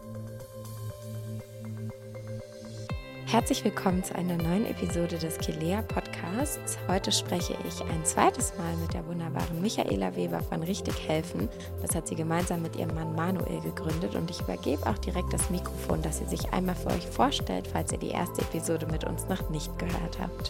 Herzlich willkommen zu einer neuen Episode des Kilea Podcasts. Heute spreche ich ein zweites Mal mit der wunderbaren Michaela Weber von Richtig Helfen. Das hat sie gemeinsam mit ihrem Mann Manuel gegründet und ich übergebe auch direkt das Mikrofon, dass sie sich einmal für euch vorstellt, falls ihr die erste Episode mit uns noch nicht gehört habt.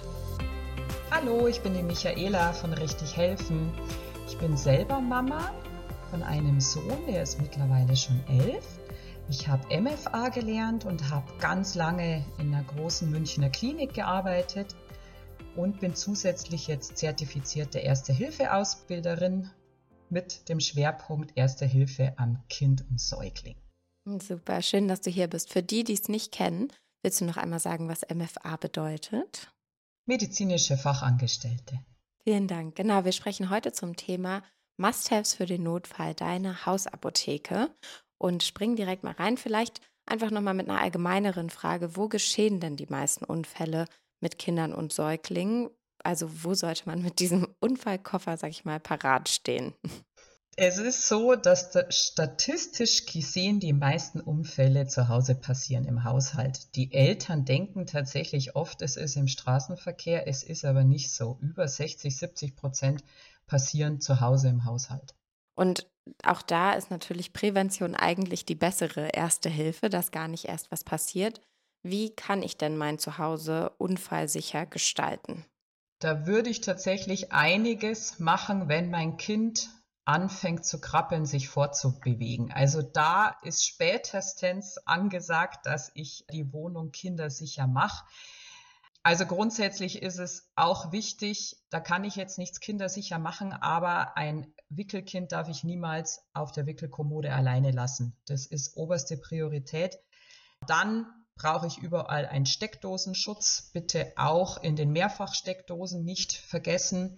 Hallo, ich bin die Michaela von Richtig Helfen. Ich bin selber Mama von einem Sohn, der ist mittlerweile schon 11. Ich habe MFA gelernt und habe ganz lange in einer großen Münchner Klinik gearbeitet und bin zusätzlich jetzt zertifizierte Erste-Hilfe-Ausbilderin mit dem Schwerpunkt Erste Hilfe am Kind und Säugling. Super, schön, dass du hier bist. Für die es nicht kennen, willst du noch einmal sagen, was MFA bedeutet? Medizinische Fachangestellte. Vielen Dank. Genau, wir sprechen heute zum Thema Must-Haves für den Notfall, deine Hausapotheke. Und springen direkt mal rein, vielleicht einfach nochmal mit einer allgemeineren Frage, wo geschehen denn die meisten Unfälle mit Kindern und Säuglingen? Also wo sollte man mit diesem Unfallkoffer, sag ich mal, parat stehen? Es ist so, dass statistisch gesehen die meisten Unfälle zu Hause passieren im Haushalt. Die Eltern denken tatsächlich oft, es ist im Straßenverkehr, es ist aber nicht so. Über 60-70% passieren zu Hause im Haushalt. Und auch da ist natürlich Prävention eigentlich die bessere Erste Hilfe, dass gar nicht erst was passiert. Wie kann ich denn mein Zuhause unfallsicher gestalten? Da würde ich tatsächlich einiges machen, wenn mein Kind anfängt zu krabbeln, sich fortzubewegen. Also da ist spätestens angesagt, dass ich die Wohnung kindersicher mache. Also grundsätzlich ist es auch wichtig, da kann ich jetzt nichts kindersicher machen, aber ein Wickelkind darf ich niemals auf der Wickelkommode alleine lassen. Das ist oberste Priorität. Dann brauche ich überall einen Steckdosenschutz, bitte auch in den Mehrfachsteckdosen nicht vergessen.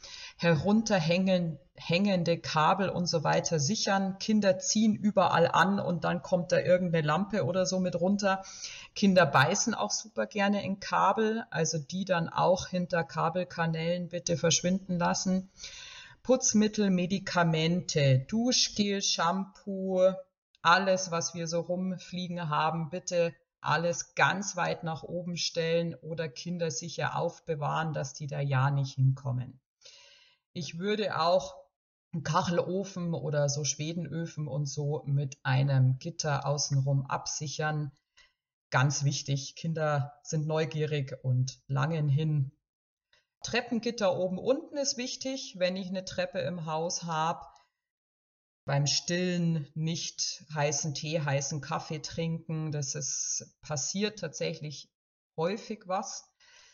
Herunterhängende Kabel und so weiter sichern. Kinder ziehen überall an und dann kommt da irgendeine Lampe oder so mit runter. Kinder beißen auch super gerne in Kabel, also die dann auch hinter Kabelkanälen bitte verschwinden lassen. Putzmittel, Medikamente, Duschgel, Shampoo, alles, was wir so rumfliegen haben, bitte alles ganz weit nach oben stellen oder Kinder sicher aufbewahren, dass die da ja nicht hinkommen. Ich würde auch einen Kachelofen oder so Schwedenöfen und so mit einem Gitter außenrum absichern. Ganz wichtig, Kinder sind neugierig und langen hin. Treppengitter oben unten ist wichtig, wenn ich eine Treppe im Haus habe. Beim Stillen nicht heißen Tee, heißen Kaffee trinken. Passiert tatsächlich häufig was.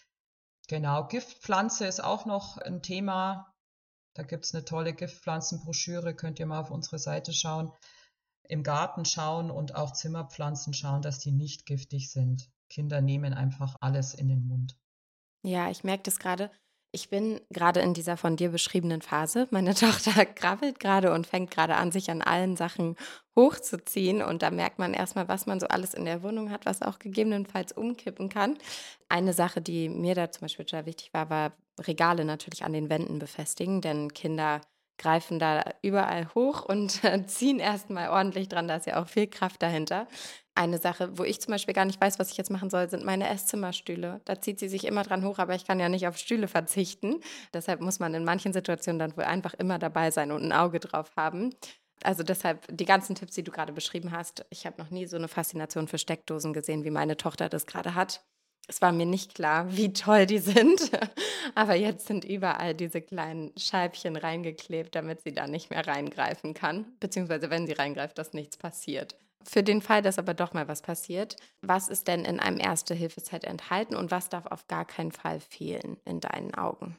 Genau, Giftpflanze ist auch noch ein Thema. Da gibt es eine tolle Giftpflanzenbroschüre, könnt ihr mal auf unsere Seite schauen. Im Garten schauen und auch Zimmerpflanzen schauen, dass die nicht giftig sind. Kinder nehmen einfach alles in den Mund. Ja, ich merke das gerade. Ich bin gerade in dieser von dir beschriebenen Phase. Meine Tochter krabbelt gerade und fängt gerade an, sich an allen Sachen hochzuziehen. Und da merkt man erstmal, was man so alles in der Wohnung hat, was auch gegebenenfalls umkippen kann. Eine Sache, die mir da zum Beispiel total wichtig war, war Regale natürlich an den Wänden befestigen, denn Kinder greifen da überall hoch und ziehen erstmal ordentlich dran. Da ist ja auch viel Kraft dahinter. Eine Sache, wo ich zum Beispiel gar nicht weiß, was ich jetzt machen soll, sind meine Esszimmerstühle. Da zieht sie sich immer dran hoch, aber ich kann ja nicht auf Stühle verzichten. Deshalb muss man in manchen Situationen dann wohl einfach immer dabei sein und ein Auge drauf haben. Also deshalb die ganzen Tipps, die du gerade beschrieben hast. Ich habe noch nie so eine Faszination für Steckdosen gesehen, wie meine Tochter das gerade hat. Es war mir nicht klar, wie toll die sind, aber jetzt sind überall diese kleinen Scheibchen reingeklebt, damit sie da nicht mehr reingreifen kann, beziehungsweise wenn sie reingreift, dass nichts passiert. Für den Fall, dass aber doch mal was passiert, was ist denn in einem Erste-Hilfe-Set enthalten und was darf auf gar keinen Fall fehlen in deinen Augen?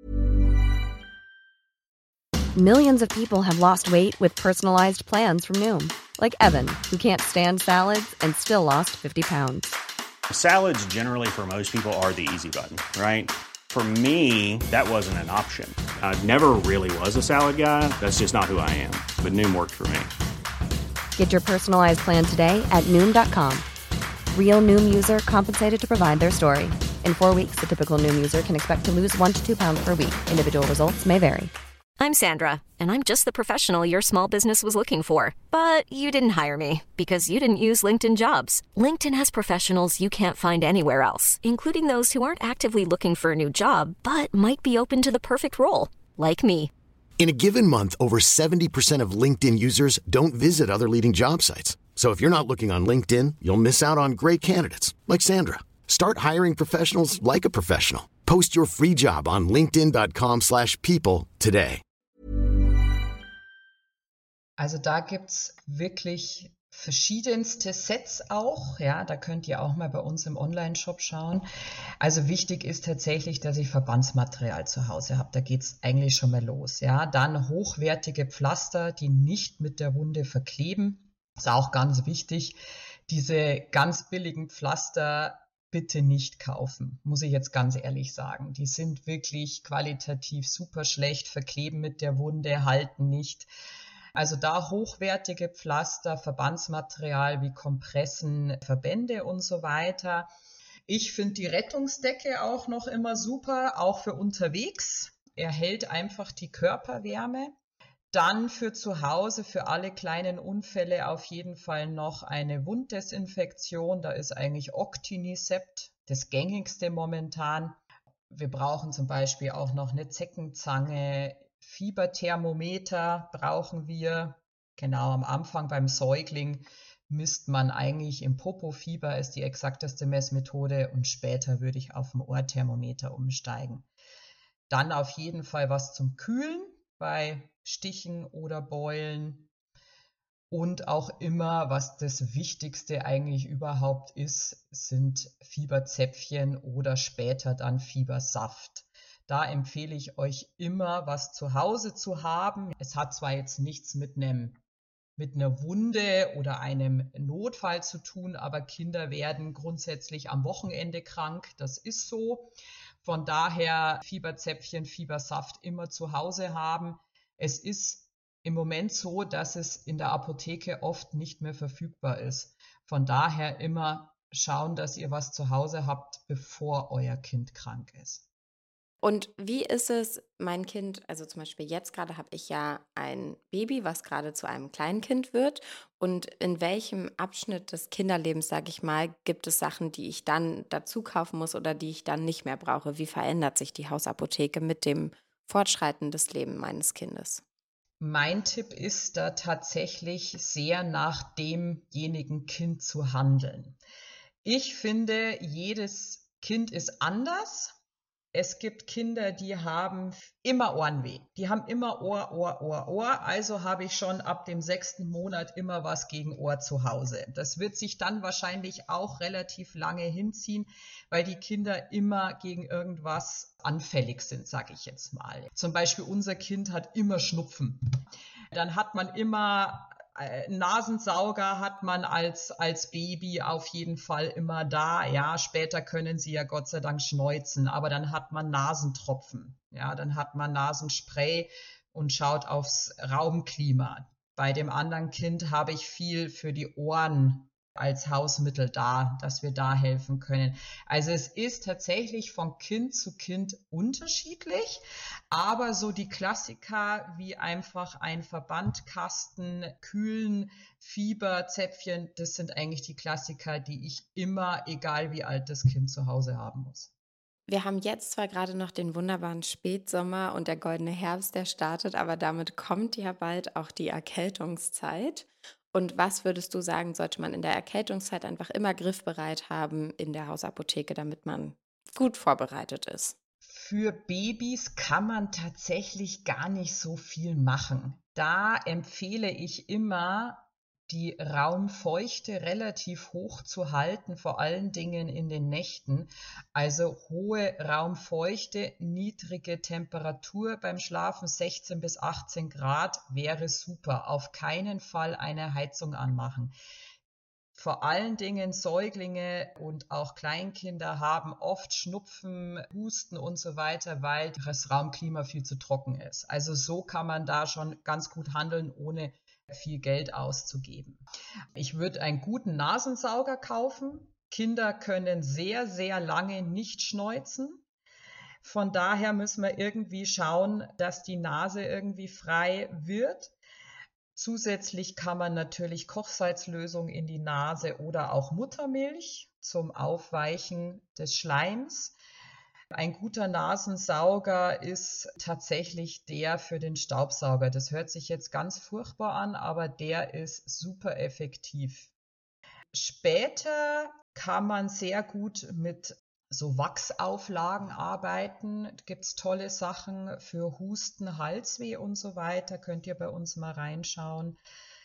Millions of people have lost weight with personalized plans from Noom. Like Evan, who can't stand salads and still lost 50 pounds. Salads generally for most people are the easy button, right? For me, that wasn't an option. I never really was a salad guy. That's just not who I am. But Noom worked for me. Get your personalized plan today at Noom.com. Real Noom user compensated to provide their story. In 4 weeks, the typical Noom user can expect to lose 1 to 2 pounds per week. Individual results may vary. I'm Sandra, and I'm just the professional your small business was looking for. But you didn't hire me because you didn't use LinkedIn Jobs. LinkedIn has professionals you can't find anywhere else, including those who aren't actively looking for a new job, but might be open to the perfect role, like me. In a given month, over 70% of LinkedIn users don't visit other leading job sites. So if you're not looking on LinkedIn, you'll miss out on great candidates like Sandra. Start hiring professionals like a professional. Post your free job on linkedin.com/people today. Also da gibt's wirklich verschiedenste Sets auch, ja, da könnt ihr auch mal bei uns im Online-Shop schauen. Also wichtig ist tatsächlich, dass ich Verbandsmaterial zu Hause habe, da geht's eigentlich schon mal los, ja. Dann hochwertige Pflaster, die nicht mit der Wunde verkleben, ist auch ganz wichtig. Diese ganz billigen Pflaster bitte nicht kaufen, muss ich jetzt ganz ehrlich sagen. Die sind wirklich qualitativ super schlecht, verkleben mit der Wunde, halten nicht. Also da hochwertige Pflaster, Verbandsmaterial wie Kompressen, Verbände und so weiter. Ich finde die Rettungsdecke auch noch immer super, auch für unterwegs. Er hält einfach die Körperwärme. Dann für zu Hause, für alle kleinen Unfälle auf jeden Fall noch eine Wunddesinfektion. Da ist eigentlich Octinisept das gängigste momentan. Wir brauchen zum Beispiel auch noch eine Zeckenzange. Fieberthermometer brauchen wir. Genau, am Anfang beim Säugling misst man eigentlich im Popofieber, ist die exakteste Messmethode, und später würde ich auf ein Ohrthermometer umsteigen. Dann auf jeden Fall was zum Kühlen bei Stichen oder Beulen. Und auch immer, was das Wichtigste eigentlich überhaupt ist, sind Fieberzäpfchen oder später dann Fiebersaft. Da empfehle ich euch immer, was zu Hause zu haben. Es hat zwar jetzt nichts mit einer Wunde oder einem Notfall zu tun, aber Kinder werden grundsätzlich am Wochenende krank. Das ist so. Von daher Fieberzäpfchen, Fiebersaft immer zu Hause haben. Es ist im Moment so, dass es in der Apotheke oft nicht mehr verfügbar ist. Von daher immer schauen, dass ihr was zu Hause habt, bevor euer Kind krank ist. Und wie ist es, mein Kind, also zum Beispiel jetzt gerade habe ich ja ein Baby, was gerade zu einem Kleinkind wird. Und in welchem Abschnitt des Kinderlebens, sage ich mal, gibt es Sachen, die ich dann dazu kaufen muss oder die ich dann nicht mehr brauche? Wie verändert sich die Hausapotheke mit dem Fortschreiten des Lebens meines Kindes? Mein Tipp ist da tatsächlich sehr nach demjenigen Kind zu handeln. Ich finde, jedes Kind ist anders. Es gibt Kinder, die haben immer Ohrenweh. Die haben immer Ohr. Also habe ich schon ab dem 6. Monat immer was gegen Ohr zu Hause. Das wird sich dann wahrscheinlich auch relativ lange hinziehen, weil die Kinder immer gegen irgendwas anfällig sind, sage ich jetzt mal. Zum Beispiel unser Kind hat immer Schnupfen. Dann hat man immer Nasensauger hat man als Baby auf jeden Fall immer da. Ja, später können sie ja Gott sei Dank schneuzen, aber dann hat man Nasentropfen. Ja, dann hat man Nasenspray und schaut aufs Raumklima. Bei dem anderen Kind habe ich viel für die Ohren als Hausmittel da, dass wir da helfen können. Also es ist tatsächlich von Kind zu Kind unterschiedlich, aber so die Klassiker wie einfach ein Verbandkasten, Kühlen, Fieberzäpfchen, das sind eigentlich die Klassiker, die ich immer, egal wie alt das Kind zu Hause haben muss. Wir haben jetzt zwar gerade noch den wunderbaren Spätsommer und der goldene Herbst, der startet, aber damit kommt ja bald auch die Erkältungszeit. Und was würdest du sagen, sollte man in der Erkältungszeit einfach immer griffbereit haben in der Hausapotheke, damit man gut vorbereitet ist? Für Babys kann man tatsächlich gar nicht so viel machen. Da empfehle ich immer, die Raumfeuchte relativ hoch zu halten, vor allen Dingen in den Nächten. Also hohe Raumfeuchte, niedrige Temperatur beim Schlafen, 16 bis 18 Grad wäre super. Auf keinen Fall eine Heizung anmachen. Vor allen Dingen Säuglinge und auch Kleinkinder haben oft Schnupfen, Husten und so weiter, weil das Raumklima viel zu trocken ist. Also so kann man da schon ganz gut handeln, ohne viel Geld auszugeben. Ich würde einen guten Nasensauger kaufen. Kinder können sehr, sehr lange nicht schneuzen. Von daher müssen wir irgendwie schauen, dass die Nase irgendwie frei wird. Zusätzlich kann man natürlich Kochsalzlösung in die Nase oder auch Muttermilch zum Aufweichen des Schleims. Ein guter Nasensauger ist tatsächlich der für den Staubsauger. Das hört sich jetzt ganz furchtbar an, aber der ist super effektiv. Später kann man sehr gut mit so Wachsauflagen arbeiten. Da gibt es tolle Sachen für Husten, Halsweh und so weiter. Könnt ihr bei uns mal reinschauen.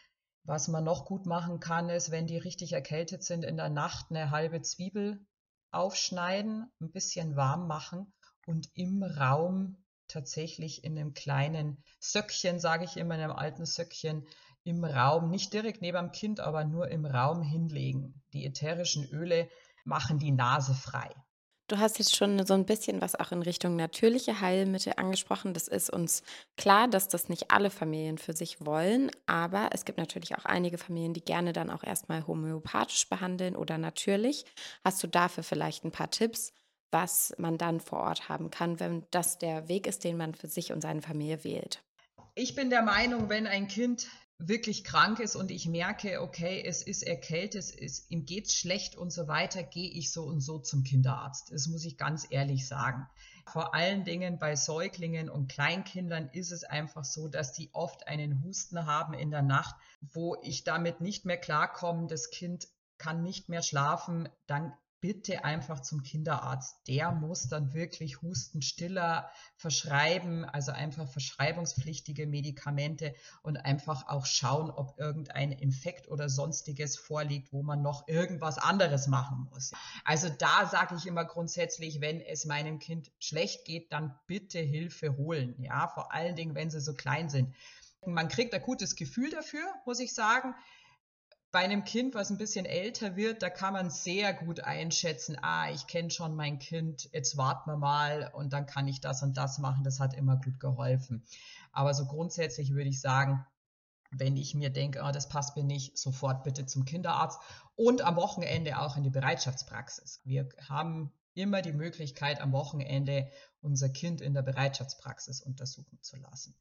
Was man noch gut machen kann, ist, wenn die richtig erkältet sind, in der Nacht eine halbe Zwiebel aufschneiden, ein bisschen warm machen und im Raum tatsächlich in einem kleinen Söckchen, sage ich immer, in einem alten Söckchen, im Raum, nicht direkt neben dem Kind, aber nur im Raum hinlegen. Die ätherischen Öle machen die Nase frei. Du hast jetzt schon so ein bisschen was auch in Richtung natürliche Heilmittel angesprochen. Das ist uns klar, dass das nicht alle Familien für sich wollen, aber es gibt natürlich auch einige Familien, die gerne dann auch erstmal homöopathisch behandeln oder natürlich. Hast du dafür vielleicht ein paar Tipps, was man dann vor Ort haben kann, wenn das der Weg ist, den man für sich und seine Familie wählt? Ich bin der Meinung, wenn ein Kind wirklich krank ist und ich merke, okay, es ist erkältet, ihm geht's schlecht und so weiter, gehe ich so und so zum Kinderarzt. Das muss ich ganz ehrlich sagen. Vor allen Dingen bei Säuglingen und Kleinkindern ist es einfach so, dass die oft einen Husten haben in der Nacht, wo ich damit nicht mehr klarkomme, das Kind kann nicht mehr schlafen, dann bitte einfach zum Kinderarzt. Der muss dann wirklich Hustenstiller verschreiben, also einfach verschreibungspflichtige Medikamente und einfach auch schauen, ob irgendein Infekt oder sonstiges vorliegt, wo man noch irgendwas anderes machen muss. Also da sage ich immer grundsätzlich, wenn es meinem Kind schlecht geht, dann bitte Hilfe holen. Ja, vor allen Dingen, wenn sie so klein sind. Man kriegt ein gutes Gefühl dafür, muss ich sagen. Bei einem Kind, was ein bisschen älter wird, da kann man sehr gut einschätzen, ich kenne schon mein Kind, jetzt warten wir mal und dann kann ich das und das machen. Das hat immer gut geholfen. Aber so grundsätzlich würde ich sagen, wenn ich mir denke, das passt mir nicht, sofort bitte zum Kinderarzt und am Wochenende auch in die Bereitschaftspraxis. Wir haben immer die Möglichkeit, am Wochenende unser Kind in der Bereitschaftspraxis untersuchen zu lassen.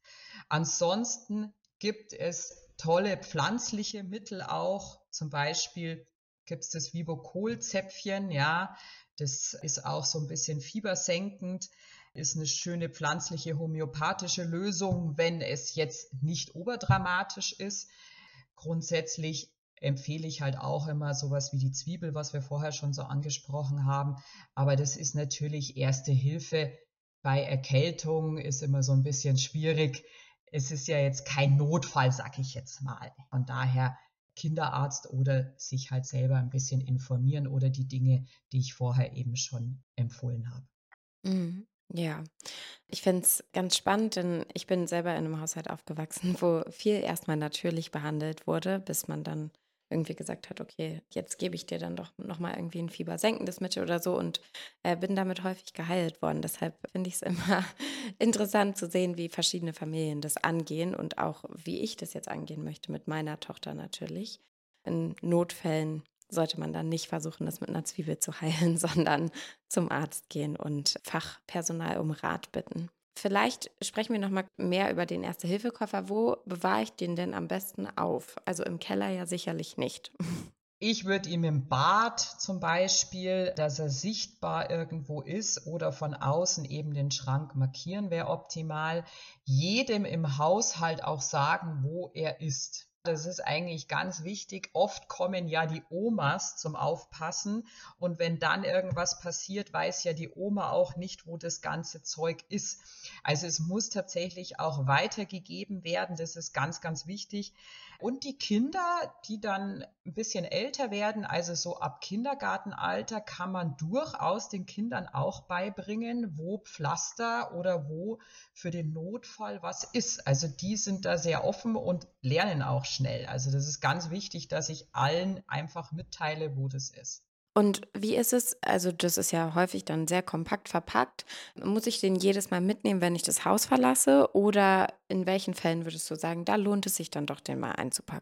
Ansonsten gibt es tolle pflanzliche Mittel auch. Zum Beispiel gibt es das Vibocol-Zäpfchen, ja, das ist auch so ein bisschen fiebersenkend, ist eine schöne pflanzliche homöopathische Lösung, wenn es jetzt nicht oberdramatisch ist. Grundsätzlich empfehle ich halt auch immer sowas wie die Zwiebel, was wir vorher schon so angesprochen haben. Aber das ist natürlich erste Hilfe. Bei Erkältung ist immer so ein bisschen schwierig. Es ist ja jetzt kein Notfall, sag ich jetzt mal. Von daher Kinderarzt oder sich halt selber ein bisschen informieren oder die Dinge, die ich vorher eben schon empfohlen habe. Mhm. Ja, ich finde es ganz spannend, denn ich bin selber in einem Haushalt aufgewachsen, wo viel erstmal natürlich behandelt wurde, bis man dann irgendwie gesagt hat, okay, jetzt gebe ich dir dann doch nochmal irgendwie ein fiebersenkendes Mittel oder so und bin damit häufig geheilt worden. Deshalb finde ich es immer interessant zu sehen, wie verschiedene Familien das angehen und auch wie ich das jetzt angehen möchte mit meiner Tochter natürlich. In Notfällen sollte man dann nicht versuchen, das mit einer Zwiebel zu heilen, sondern zum Arzt gehen und Fachpersonal um Rat bitten. Vielleicht sprechen wir noch mal mehr über den Erste-Hilfe-Koffer. Wo bewahre ich den denn am besten auf? Also im Keller ja sicherlich nicht. Ich würde ihm im Bad zum Beispiel, dass er sichtbar irgendwo ist oder von außen eben den Schrank markieren, wäre optimal. Jedem im Haushalt auch sagen, wo er ist. Das ist eigentlich ganz wichtig. Oft kommen ja die Omas zum Aufpassen und wenn dann irgendwas passiert, weiß ja die Oma auch nicht, wo das ganze Zeug ist. Also es muss tatsächlich auch weitergegeben werden. Das ist ganz, ganz wichtig. Und die Kinder, die dann ein bisschen älter werden, also so ab Kindergartenalter, kann man durchaus den Kindern auch beibringen, wo Pflaster oder wo für den Notfall was ist. Also die sind da sehr offen und lernen auch schnell. Also das ist ganz wichtig, dass ich allen einfach mitteile, wo das ist. Und wie ist es? Also das ist ja häufig dann sehr kompakt verpackt. Muss ich den jedes Mal mitnehmen, wenn ich das Haus verlasse? Oder in welchen Fällen würdest du sagen, da lohnt es sich dann doch, den mal einzupacken?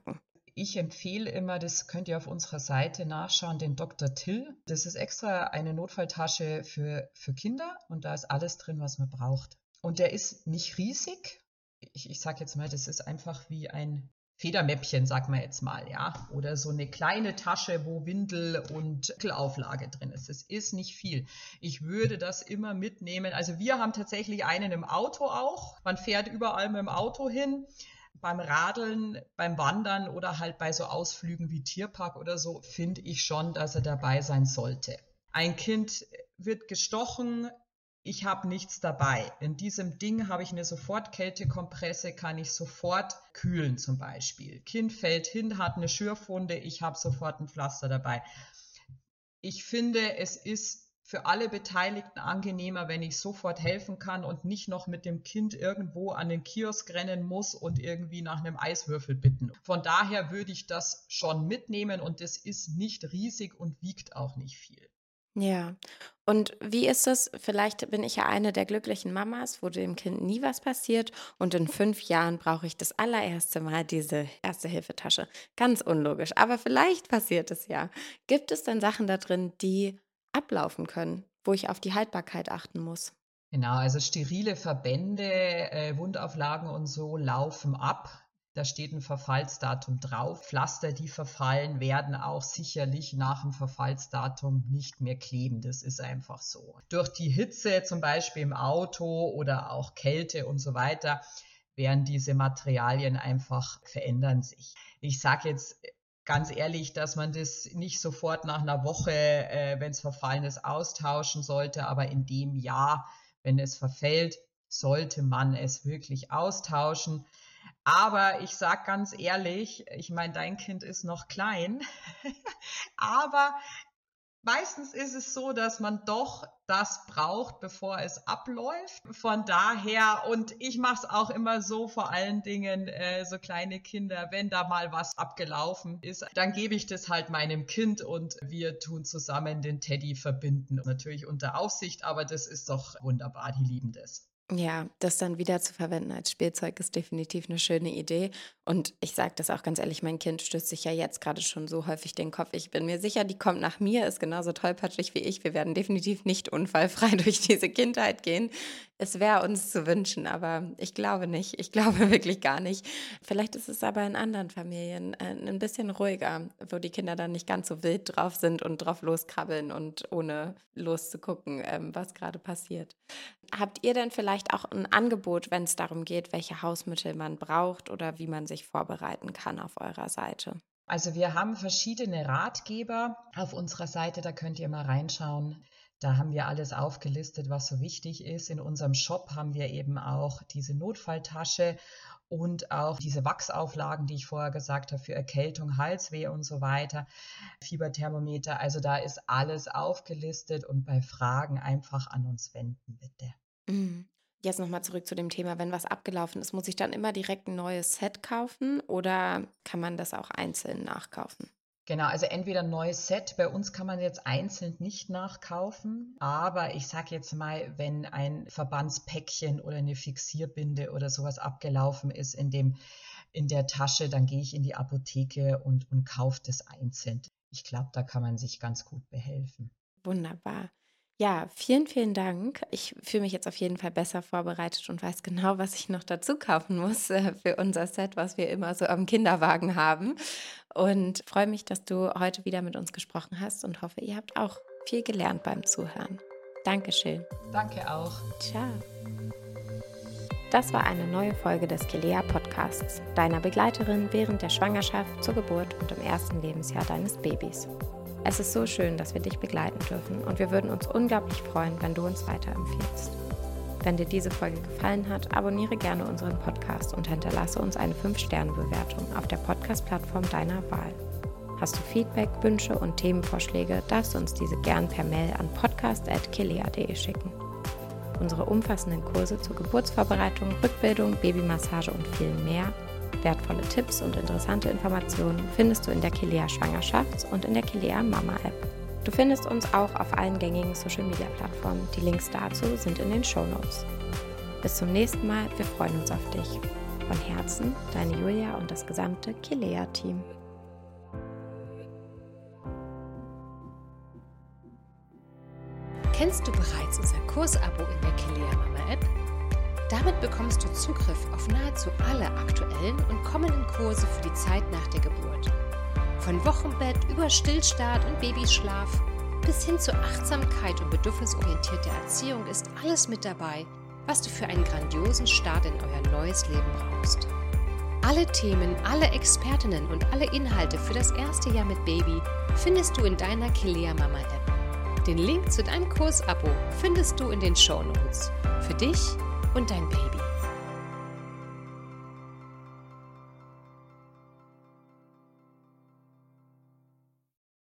Ich empfehle immer, das könnt ihr auf unserer Seite nachschauen, den Dr. Till. Das ist extra eine Notfalltasche für Kinder und da ist alles drin, was man braucht. Und der ist nicht riesig. Ich sage jetzt mal, das ist einfach wie ein Federmäppchen, sagen wir jetzt mal, ja. Oder so eine kleine Tasche, wo Windel und Auflage drin ist. Es ist nicht viel. Ich würde das immer mitnehmen. Also wir haben tatsächlich einen im Auto auch. Man fährt überall mit dem Auto hin. Beim Radeln, beim Wandern oder halt bei so Ausflügen wie Tierpark oder so, finde ich schon, dass er dabei sein sollte. Ein Kind wird gestochen, ich habe nichts dabei. In diesem Ding habe ich eine Sofortkältekompresse, kann ich sofort kühlen zum Beispiel. Kind fällt hin, hat eine Schürfwunde, ich habe sofort ein Pflaster dabei. Ich finde, es ist für alle Beteiligten angenehmer, wenn ich sofort helfen kann und nicht noch mit dem Kind irgendwo an den Kiosk rennen muss und irgendwie nach einem Eiswürfel bitten. Von daher würde ich das schon mitnehmen und es ist nicht riesig und wiegt auch nicht viel. Ja. Und wie ist es? Vielleicht bin ich ja eine der glücklichen Mamas, wo dem Kind nie was passiert und in 5 Jahren brauche ich das allererste Mal diese Erste-Hilfe-Tasche. Ganz unlogisch, aber vielleicht passiert es ja. Gibt es denn Sachen da drin, die ablaufen können, wo ich auf die Haltbarkeit achten muss? Genau, also sterile Verbände, Wundauflagen und so laufen ab. Da steht ein Verfallsdatum drauf. Pflaster, die verfallen, werden auch sicherlich nach dem Verfallsdatum nicht mehr kleben. Das ist einfach so. Durch die Hitze, zum Beispiel im Auto oder auch Kälte und so weiter, werden diese Materialien einfach, verändern sich. Ich sage jetzt ganz ehrlich, dass man das nicht sofort nach einer Woche, wenn es verfallen ist, austauschen sollte, aber in dem Jahr, wenn es verfällt, sollte man es wirklich austauschen. Aber ich sage ganz ehrlich, ich meine, dein Kind ist noch klein, aber meistens ist es so, dass man doch das braucht, bevor es abläuft. Von daher, und ich mache es auch immer so, vor allen Dingen so kleine Kinder, wenn da mal was abgelaufen ist, dann gebe ich das halt meinem Kind und wir tun zusammen den Teddy verbinden. Natürlich unter Aufsicht, aber das ist doch wunderbar, die lieben das. Ja, das dann wieder zu verwenden als Spielzeug ist definitiv eine schöne Idee. Und ich sage das auch ganz ehrlich, mein Kind stößt sich ja jetzt gerade schon so häufig den Kopf. Ich bin mir sicher, die kommt nach mir, ist genauso tollpatschig wie ich. Wir werden definitiv nicht unfallfrei durch diese Kindheit gehen. Es wäre uns zu wünschen, aber ich glaube nicht. Ich glaube wirklich gar nicht. Vielleicht ist es aber in anderen Familien ein bisschen ruhiger, wo die Kinder dann nicht ganz so wild drauf sind und drauf loskrabbeln und ohne loszugucken, was gerade passiert. Habt ihr denn vielleicht auch ein Angebot, wenn es darum geht, welche Hausmittel man braucht oder wie man sich vorbereiten kann auf eurer Seite? Also wir haben verschiedene Ratgeber auf unserer Seite, da könnt ihr mal reinschauen. Da haben wir alles aufgelistet, was so wichtig ist. In unserem Shop haben wir eben auch diese Notfalltasche und auch diese Wachsauflagen, die ich vorher gesagt habe, für Erkältung, Halsweh und so weiter, Fieberthermometer. Also da ist alles aufgelistet und bei Fragen einfach an uns wenden, bitte. Mhm. Jetzt nochmal zurück zu dem Thema, wenn was abgelaufen ist, muss ich dann immer direkt ein neues Set kaufen oder kann man das auch einzeln nachkaufen? Genau, also entweder ein neues Set, bei uns kann man jetzt einzeln nicht nachkaufen, aber ich sage jetzt mal, wenn ein Verbandspäckchen oder eine Fixierbinde oder sowas abgelaufen ist in der Tasche, dann gehe ich in die Apotheke und kaufe das einzeln. Ich glaube, da kann man sich ganz gut behelfen. Wunderbar. Ja, vielen, vielen Dank. Ich fühle mich jetzt auf jeden Fall besser vorbereitet und weiß genau, was ich noch dazu kaufen muss für unser Set, was wir immer so am Kinderwagen haben. Und freue mich, dass du heute wieder mit uns gesprochen hast und hoffe, ihr habt auch viel gelernt beim Zuhören. Dankeschön. Danke auch. Ciao. Das war eine neue Folge des Kilea Podcasts, deiner Begleiterin während der Schwangerschaft, zur Geburt und im ersten Lebensjahr deines Babys. Es ist so schön, dass wir dich begleiten dürfen und wir würden uns unglaublich freuen, wenn du uns weiterempfiehlst. Wenn dir diese Folge gefallen hat, abonniere gerne unseren Podcast und hinterlasse uns eine 5-Sterne-Bewertung auf der Podcast-Plattform deiner Wahl. Hast du Feedback, Wünsche und Themenvorschläge, darfst du uns diese gern per Mail an podcast@kilea.de schicken. Unsere umfassenden Kurse zur Geburtsvorbereitung, Rückbildung, Babymassage und viel mehr, wertvolle Tipps und interessante Informationen findest du in der Kilea Schwangerschafts- und in der Kilea Mama App. Du findest uns auch auf allen gängigen Social-Media-Plattformen. Die Links dazu sind in den Shownotes. Bis zum nächsten Mal, wir freuen uns auf dich. Von Herzen, deine Julia und das gesamte Kilea-Team. Kennst du bereits unser Kursabo in der Kilea Mama App? Damit bekommst du Zugriff auf nahezu alle aktuellen und kommenden Kurse für die Zeit nach der Geburt. Von Wochenbett über Stillstart und Babyschlaf bis hin zur Achtsamkeit und bedürfnisorientierter Erziehung ist alles mit dabei, was du für einen grandiosen Start in euer neues Leben brauchst. Alle Themen, alle Expertinnen und alle Inhalte für das erste Jahr mit Baby findest du in deiner Kilea Mama App. Den Link zu deinem Kursabo findest du in den Shownotes. Für dich und dein Baby.